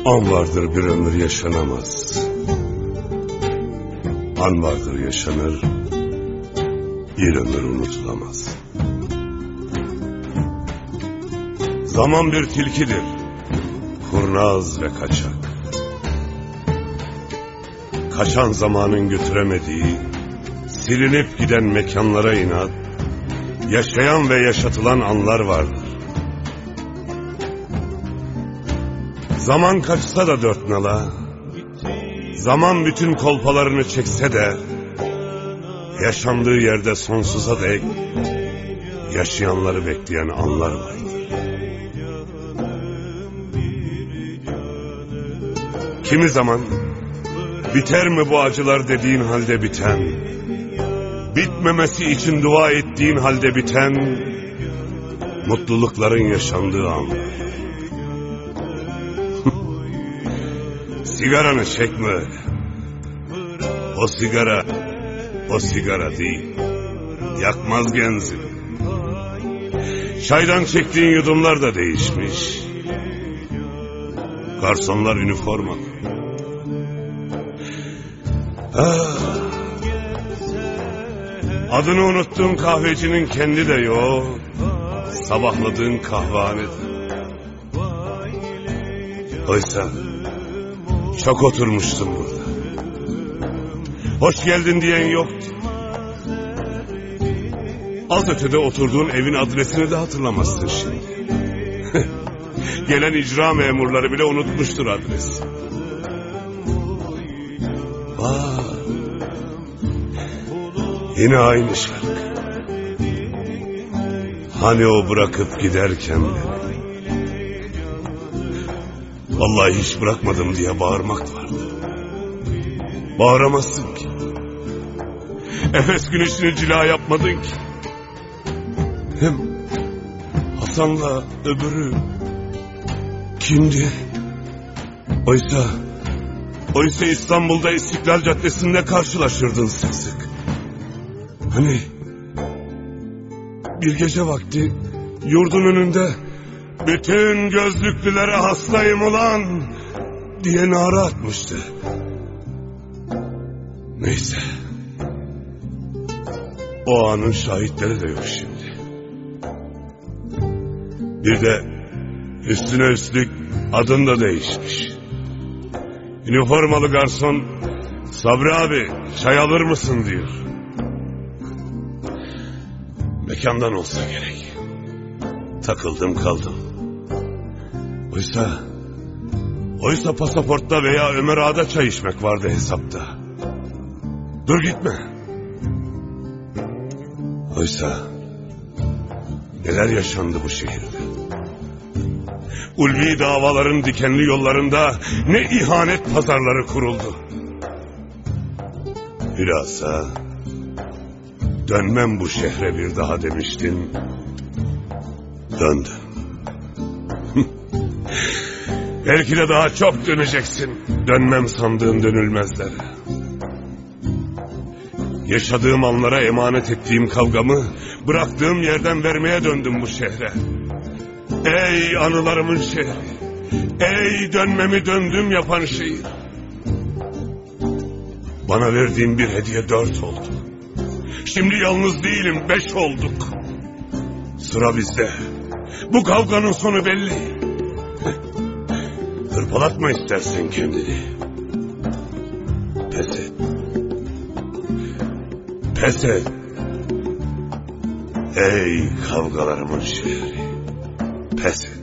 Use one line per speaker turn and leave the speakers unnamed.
An vardır bir ömür yaşanamaz. An vardır yaşanır, bir ömür unutulamaz. Zaman bir tilkidir, kurnaz ve kaçak. Kaçan zamanın götüremediği, silinip giden mekanlara inat, yaşayan ve yaşatılan anlar vardır. Zaman kaçsa da dört nala, zaman bütün kolpalarını çekse de, yaşandığı yerde sonsuza dek yaşayanları bekleyen anlar vardır. Kimi zaman biter mi bu acılar dediğin halde biten, bitmemesi için dua ettiğin halde biten mutlulukların yaşandığı anlar. Sigaranı çekme öyle. O sigara değil. Yakmaz genzini. Çaydan çektiğin yudumlar da değişmiş. Garsonlar üniformalı. Adını unuttuğun kahvecinin kendi de yok. Sabahladığın kahvehanede. Oysa çok oturmuştum burada. Hoş geldin diyen yoktu. Az ötede oturduğun evin adresini de hatırlamazsın şimdi. Gelen icra memurları bile unutmuştur adresi. Yine aynı şarkı. Hani o bırakıp giderken beni. Vallahi hiç bırakmadım diye bağırmak vardı. Bağıramazsın ki. Efes güneşini cila yapmadın ki. Hem Hasan'la öbürü kimdi? Oysa İstanbul'da İstiklal Caddesi'nde karşılaşırdın sık sık. Hani bir gece vakti yurdun önünde bütün gözlüklülere hastayım ulan diye nara atmıştı. Neyse. O anın şahitleri de yok şimdi. Bir de üstüne üstlük adın da değişmiş. Üniformalı garson Sabri abi çay alır mısın diyor. Mekandan olsa gerek. Takıldım kaldım. Oysa pasaportta veya Ömer Ağa'da çay içmek vardı hesapta. Dur gitme. Oysa neler yaşandı bu şehirde. Ulvi davaların dikenli yollarında ne ihanet pazarları kuruldu. Bilhassa dönmem bu şehre bir daha demiştin. Döndüm. Belki de daha çok döneceksin. Dönmem sandığın dönülmezlere. Yaşadığım anlara emanet ettiğim kavgamı bıraktığım yerden vermeye döndüm bu şehre. Ey anılarımın şehri. Ey dönmemi döndüm yapan şehir. Bana verdiğin bir hediye 4 oldu. Şimdi yalnız değilim 5 olduk. Sıra bizde. Bu kavganın sonu belli. Hırpalatma istersen kendini. Pes et. Pes et. Ey kavgalarımın şehri. Pes et.